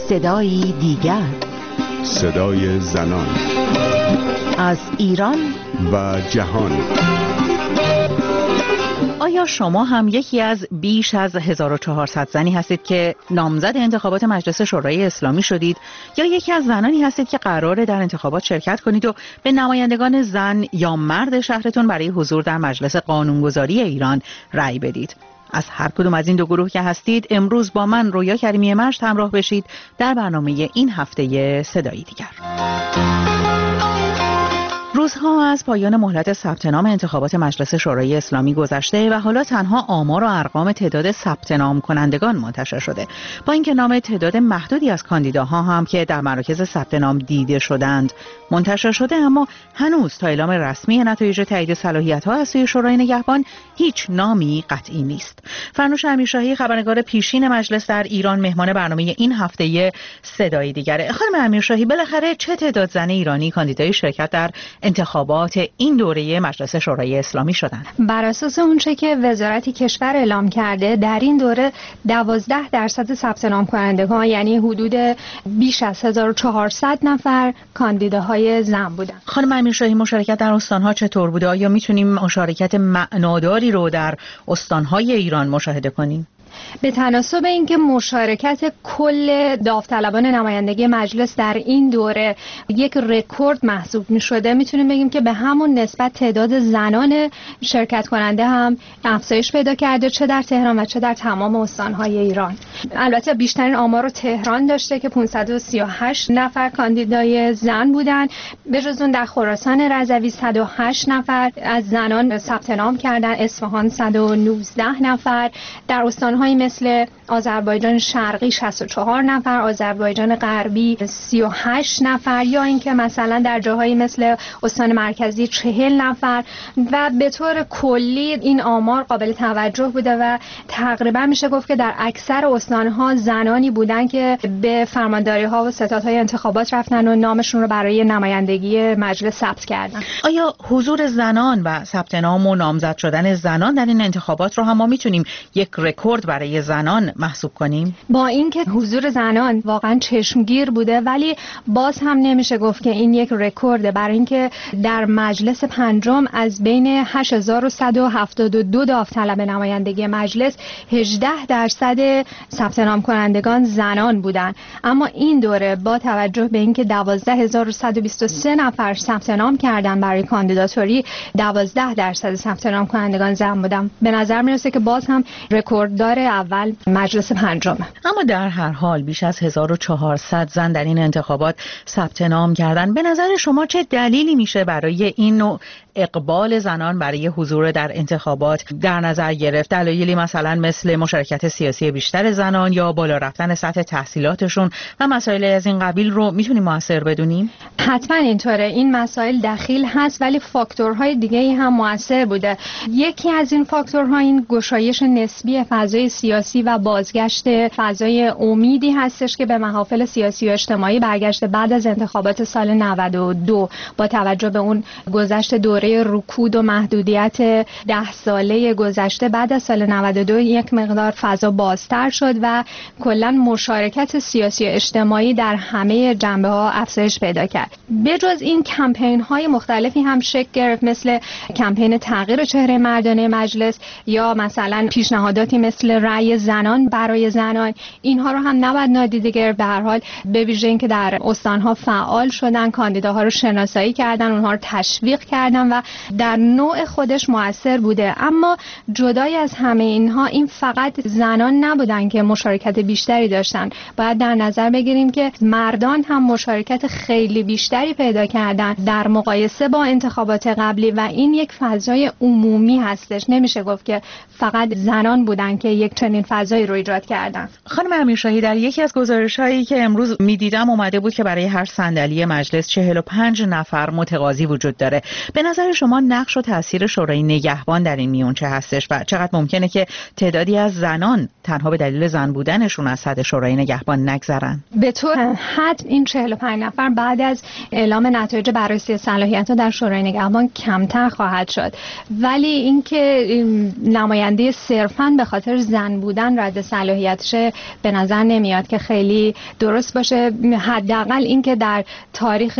صدایی دیگر، صدای زنان از ایران و جهان. آیا شما هم یکی از بیش از 1400 زنی هستید که نامزد انتخابات مجلس شورای اسلامی شدید، یا یکی از زنانی هستید که قراره در انتخابات شرکت کنید و به نمایندگان زن یا مرد شهرتون برای حضور در مجلس قانونگذاری ایران رأی بدید؟ از هر کدوم از این دو گروه که هستید امروز با من رویا کریمی مشت همراه بشید در برنامه این هفته صدایی دیگر. روزها از پایان مهلت ثبت نام انتخابات مجلس شورای اسلامی گذشته و حالا تنها آمار و ارقام تعداد ثبت نام کنندگان منتشر شده. با اینکه نام تعداد محدودی از کاندیداها هم که در مراکز ثبت نام دیده شدند منتشر شده، اما هنوز تا اعلام رسمی نتایج تایید صلاحیت‌ها از سوی شورای نگهبان هیچ نامی قطعی نیست. فرنوش امیرشاهی، خبرنگار پیشین مجلس در ایران، مهمان برنامه این هفته صدایی دیگره. خانم امیرشاهی، بالاخره چه تعداد زن ایرانی کاندیدای شرکت در انتخابات این دوره مجلس شورای اسلامی شدند؟ بر اساس اونچه که وزارت کشور اعلام کرده، در این دوره 12% ثبت نام کنندگان، یعنی حدود بیش از 1400 نفر کاندیداهای زن بودند. خانم امیرشاهی، مشارکت در استانها چطور بوده؟ آیا میتونیم مشارکت معناداری رو در استانهای ایران مشاهده کنیم؟ به تناسب اینکه مشارکت کل داوطلبان نمایندگی مجلس در این دوره یک رکورد محسوب می شده، میتونیم بگیم که به همون نسبت تعداد زنان شرکت کننده هم افزایش پیدا کرده، چه در تهران و چه در تمام استانهای ایران. البته بیشترین آمار رو تهران داشته که 538 نفر کاندیدای زن بودن. به جز اون در خراسان رضوی 108 نفر از زنان ثبت نام کردن، اصفهان 119 نفر، در استانهای مثل آذربایجان شرقی 64 نفر، آذربایجان غربی 38 نفر، یا اینکه مثلا در جاهایی مثل استان مرکزی 40 نفر. و به طور کلی این آمار قابل توجه بوده و تقریبا میشه گفت که در اکثر استانها زنانی بودن که به فرمانداری ها و ستادهای انتخابات رفتن و نامشون رو برای نمایندگی مجلس ثبت کردن. آیا حضور زنان و ثبت نام و نامزد شدن زنان در این انتخابات رو هم ما میتونیم یک رکورد برای زنان محسوب کنیم؟ با اینکه حضور زنان واقعا چشمگیر بوده، ولی باز هم نمیشه گفت که این یک رکورده، برای اینکه در مجلس پنجم از بین 8172 داوطلب نمایندگی مجلس 18% ثبت نام کنندگان زنان بودند. اما این دوره با توجه به اینکه 12123 نفر ثبت نام کردن برای کاندیداتوری، 12% ثبت نام کنندگان زن بودن. به نظر میرسه که باز هم رکورددار اول مجلس پنجم. اما در هر حال بیش از 1400 زن در این انتخابات ثبت نام کردن. به نظر شما چه دلیلی میشه برای این نوع اقبال زنان برای حضور در انتخابات در نظر گرفت؟ دلایلی مثلا مثل مشارکت سیاسی بیشتر زنان یا بالا رفتن سطح تحصیلاتشون و مسائل از این قبیل رو میتونیم مؤثر بدونیم؟ حتما اینطوره، این مسائل دخیل هست، ولی فاکتورهای دیگه‌ای هم مؤثر بوده. یکی از این فاکتورها این گشایش نسبی فضای سیاسی و بازگشت فضای امیدی هستش که به محافل سیاسی و اجتماعی برگشته بعد از انتخابات سال 92 با توجه به اون گذشت دوره رکود و محدودیت 10 ساله گذشته. بعد از سال 92 یک مقدار فضا بازتر شد و کلا مشارکت سیاسی و اجتماعی در همه جنبه‌ها افزایش پیدا کرد. به جز این کمپین‌های مختلفی هم شکل گرفت، مثل کمپین تغییر چهره مردانه مجلس یا مثلا پیشنهاداتی مثل رأی زنان برای زنان. اینها رو هم نباید نادیده گرفت. به هر حال به ویژه اینکه در استان‌ها فعال شدن، کاندیداها رو شناسایی کردن، اونها رو تشویق کردن و در نوع خودش مؤثر بوده. اما جدای از همه اینها، این فقط زنان نبودن که مشارکت بیشتری داشتن. باید در نظر بگیریم که مردان هم مشارکت خیلی بیشتری پیدا کردن در مقایسه با انتخابات قبلی و این یک فضای عمومی هستش. نمیشه گفت که فقط زنان بودن که یک چنین فضایی رو ایجاد کردن. خانم امیرشاهی، در یکی از گزارش‌هایی که امروز می‌دیدم اومده بود که برای هر صندلی مجلس 45 نفر متقاضی وجود داره. به نظر شما نقش و تاثیر شورای نگهبان در این میون چه هستش و چقدر ممکنه که تعدادی از زنان تنها به دلیل زن بودنشون از سطح شورای نگهبان نگذرن؟ به طور حد این 45 نفر بعد از اعلام نتایج بررسی صلاحیت‌ها در شورای نگهبان کمتر خواهد شد، ولی اینکه نماینده صرفاً به خاطر زن بودن رد صلاحیتشه به نظر نمیاد که خیلی درست باشه. حداقل اینکه در تاریخ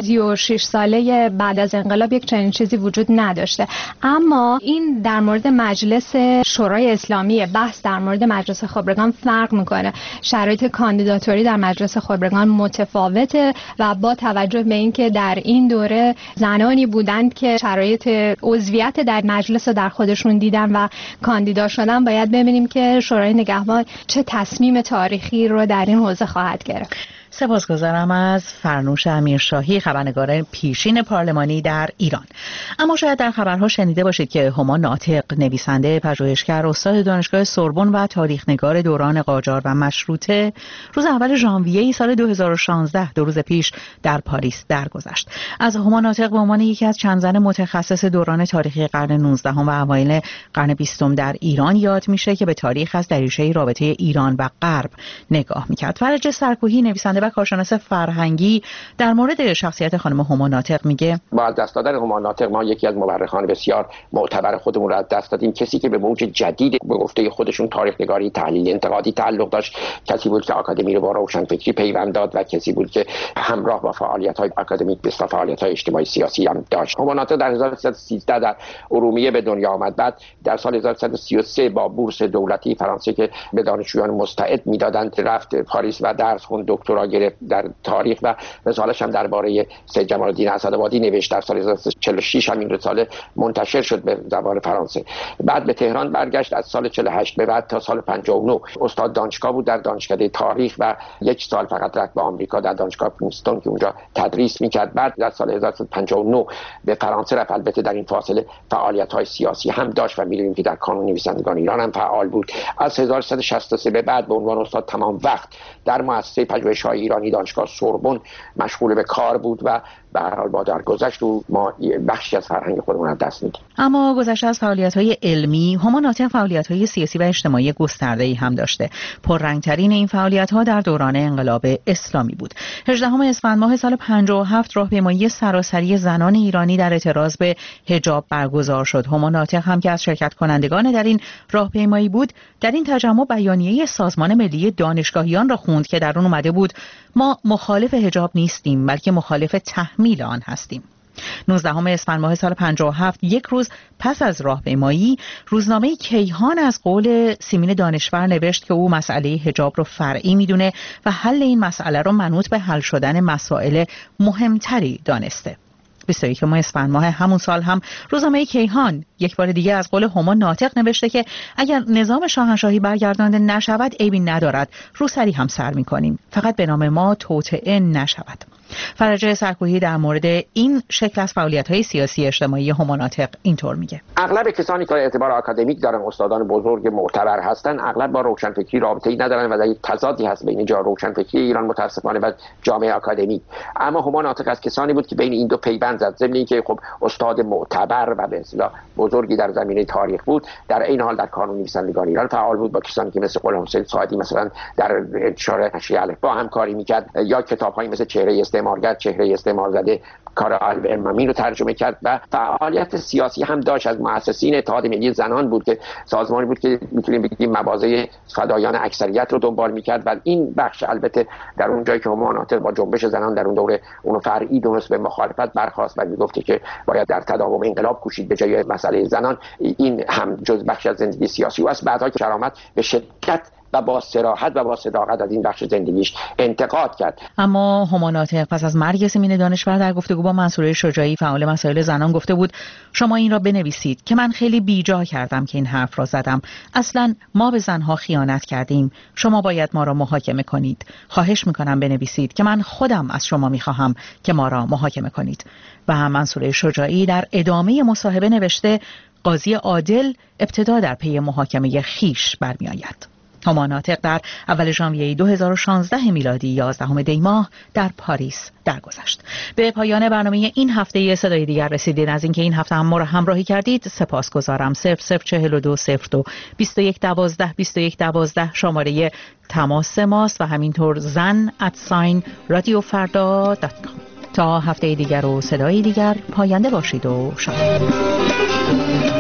36 ساله بعد از انقلاب یک چنین چیزی وجود نداشته. اما این در مورد مجلس شورای اسلامی، بحث در مورد مجلس خبرگان فرق میکنه. شرایط کاندیداتوری در مجلس خبرگان متفاوته و با توجه به اینکه در این دوره زنانی بودند که شرایط عضویت در مجلس رو در خودشون دیدن و کاندیدا شدن، باید ببینیم که شورای نگهبان چه تصمیم تاریخی رو در این حوزه خواهد گرفت. سپاسگزارم از فرنوش امیرشاهی، خبرنگار پیشین پارلمانی در ایران. اما شاید در خبرها شنیده باشید که هما ناطق، نویسنده، پژوهشگر، استاد دانشگاه سوربن و تاریخ‌نگار دوران قاجار و مشروطه، روز اول ژانویه سال 2016 دو روز پیش در پاریس درگذشت. از هما ناطق به عنوان یکی از چند زن متخصص دوران تاریخی قرن 19 و اوایل قرن 20 در ایران یاد میشه که به تاریخ از دریچه رابطه ایران و غرب نگاه می‌کرد. فرج سرکوهی، نویسنده و کارشناس فرهنگی، در مورد شخصیت خانم هما ناطق میگه: با از دست دادن هما ناطق ما یکی از مورخان بسیار معتبر خودمون را از دست دادیم. کسی که به موج جدید به گفته خودشون تاریخ نگاری تحلیل انتقادی تعلق داشت، کسی بود که آکادمی رو با روشنفکری پیوند داد و کسی بود که همراه با فعالیت‌های آکادمیک به فعالیت‌های اجتماعی سیاسی هم داشت. هما ناطق در 1313 در ارومیه به دنیا آمد. بعد در سال 1333 با بورس دولتی فرانسه که به دانشجویان مستعد میدادند رفت پاریس و درس خوند، دکترا گرفت در تاریخ و رساله‌اش هم درباره سید جمال الدین اسدآبادی نوشت. در سال 1946 هم این رساله منتشر شد به زبان فرانسه. بعد به تهران برگشت. از سال 48 به بعد تا سال 59 استاد دانشگاه بود در دانشکده تاریخ و یک سال فقط رفت به آمریکا در دانشگاه پرینستون که اونجا تدریس می‌کرد. بعد در سال 1959 به فرانسه رفت. البته در این فاصله فعالیت‌های سیاسی هم داشت و می‌دونیم که در کانون نویسندگان ایران هم فعال بود. از 1363 به بعد به عنوان استاد تمام وقت در مؤسسه پژوهش‌های ایرانی دانشگاه سوربن مشغول به کار بود و به هر حال با درگذشت و ما بخشی از فرهنگ خودمون از دست میدیم. اما گذشته از فعالیت‌های علمی، هما ناطق فعالیت‌های سیاسی و اجتماعی گسترده‌ای هم داشته. پررنگ‌ترین این فعالیت‌ها در دوران انقلاب اسلامی بود. 18 اسفند ماه سال 57 راهپیمایی سراسری زنان ایرانی در اعتراض به حجاب برگزار شد. هما ناطق هم که از شرکت کنندگان در این راهپیمایی بود، در این تجمع بیانیه سازمان ملی دانشگاهیان را خوند که در آن اومده بود: ما مخالف حجاب نیستیم بلکه مخالف تحمیل آن هستیم. 19 اسفند ماه سال 57، یک روز پس از راهپیمایی، روزنامه کیهان از قول سیمین دانشور نوشت که او مسئله حجاب رو فرعی میدونه و حل این مسئله رو منوط به حل شدن مسائل مهمتری دانسته. 21 اسفند ماه همون سال هم روزنامه کیهان یک بار دیگه از قول هما ناطق نوشته که اگر نظام شاهنشاهی برگردانده نشود عیبی ندارد، روسری هم سر می‌کنیم، فقط به نام ما توطئه نشود. فرج سرکوهی در مورد این شکل از فعالیت‌های سیاسی اجتماعی هما ناطق اینطور میگه: اغلب کسانی که اعتبار آکادمیک دارن، استادان بزرگ معتبر هستن، اغلب با روشنفکری رابطه‌ای ندارن و در تضادی هست بین روشنفکری ایران متأسفانه و جامعه آکادمیک. اما هما ناطق از کسانی بود که بین این دو پیوند زد. ضمن اینکه خب استاد معتبر و به اصطلاح بزرگی در زمینه تاریخ بود، در این حال در کانون نویسندگان ایران فعال بود. با کسانی که مثل غلام حسین صاعدی مثلا در انتشار نشریه الفبا همکاری می‌کرد، یا کتاب‌هایی مثل چهره استعمارگر، چهره استعمار زده کار البرمامی رو ترجمه کرد و فعالیت سیاسی هم داشت. از مؤسسین اتحاد ملی زنان بود که سازمانی بود که میتونیم بگیم مبارزه فدایان اکثریت رو دنبال میکرد و این بخش البته در اون جایی که هما ناطق با جنبش زنان در اون دوره اونو فرعی دونست به مخالفت برخاست و میگفت که باید در تداوم انقلاب کوشید به جای مسئله زنان، این هم جز بخش از زندگی سیاسی و از بعدها که درآمد به شدت و با صراحت و با صداقت از این بخش زندگیش انتقاد کرد. اما هما ناطق پس از مرگ سیمین دانشور در گفتگو با منصوره شجاعی فعال مسائل زنان گفته بود: شما این را بنویسید که من خیلی بیجا کردم که این حرف را زدم. اصلا ما به زنها خیانت کردیم. شما باید ما را محاکمه کنید. خواهش میکنم بنویسید که من خودم از شما میخواهم که ما را محاکمه کنید. و منصوره شجاعی در ادامه مصاحبه نوشته: قاضی عادل ابتدا در پی محاکمه خیش برمیآید. هما ناطق در اول ژانویه 2016 میلادی 11 دی ماه در پاریس درگذشت. به پایان برنامه این هفته صدای دیگر رسیدید. از اینکه این هفته هم ما را همراهی کردید سپاسگزارم. 0042 02 21 12 21 12 شماره تماس ماست و همینطور zan@radiofarda.com. تا هفته دیگر و صدای دیگر پاینده باشید و شاد.